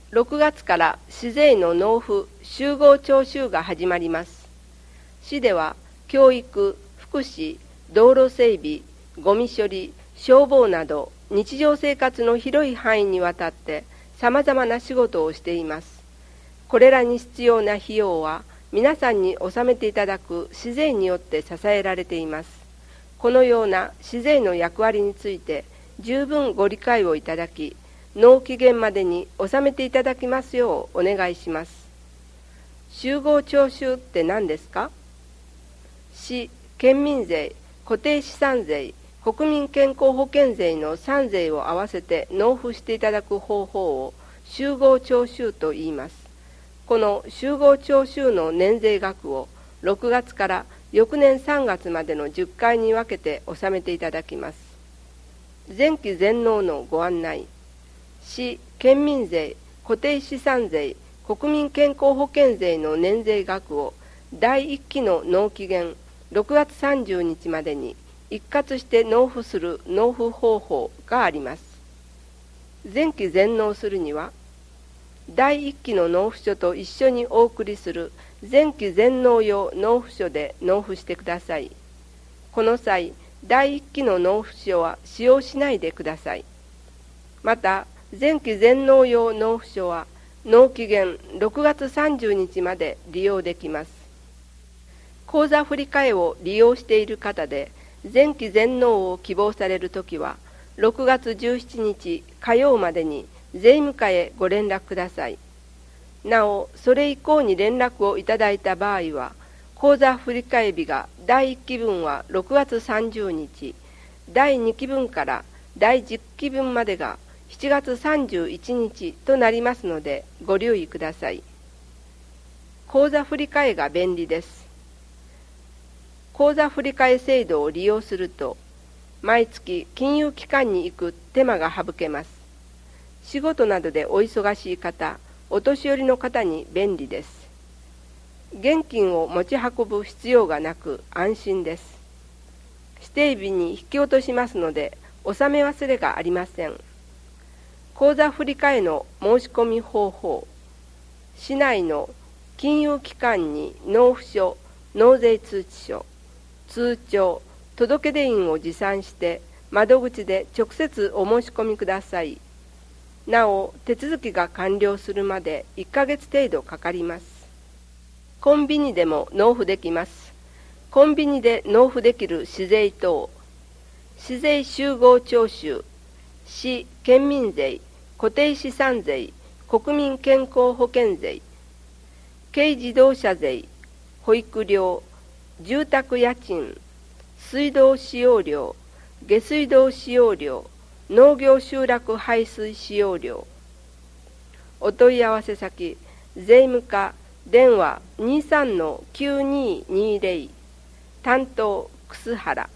6月から市税の納付集合徴収が始まります。市では教育、福祉、道路整備、ゴミ処理、消防など日常生活の広い範囲にわたってさまざまな仕事をしています。これらに必要な費用は皆さんに納めていただく市税によって支えられています。このような市税の役割について十分ご理解をいただき、納期限までに納めていただきますようお願いします。集合徴収って何ですか？市、県民税、固定資産税、国民健康保険税の3税を合わせて納付していただく方法を集合徴収と言います。この集合徴収の年税額を6月から翌年3月までの10回に分けて納めていただきます。前期全納のご案内。市、県民税、固定資産税、国民健康保険税の年税額を第1期の納期限6月30日までに一括して納付する納付方法があります。前期全納するには、第1期の納付書と一緒にお送りする前期全納用納付書で納付してください。この際、第1期の納付書は使用しないでください。また、前期全納用納付書は納期限6月30日まで利用できます。口座振替を利用している方で前期全納を希望されるときは6月17日火曜までに税務課へご連絡ください。なお、それ以降に連絡をいただいた場合は、口座振替日が第1期分は6月30日、第2期分から第10期分までが7月31日となりますのでご留意ください。口座振替が便利です。口座振替制度を利用すると、毎月金融機関に行く手間が省けます。仕事などでお忙しい方、お年寄りの方に便利です。現金を持ち運ぶ必要がなく安心です。指定日に引き落としますので、納め忘れがありません。口座振替の申し込み方法。市内の金融機関に納付書、納税通知書、通帳、届出印を持参して窓口で直接お申し込みください。なお、手続きが完了するまで1ヶ月程度かかります。コンビニでも納付できます。コンビニで納付できる市税等。市税集合徴収、市、県民税、固定資産税、国民健康保険税、軽自動車税、保育料、住宅家賃、水道使用料、下水道使用料、農業集落排水使用料。お問い合わせ先、税務課、電話 23-9220、担当、楠原。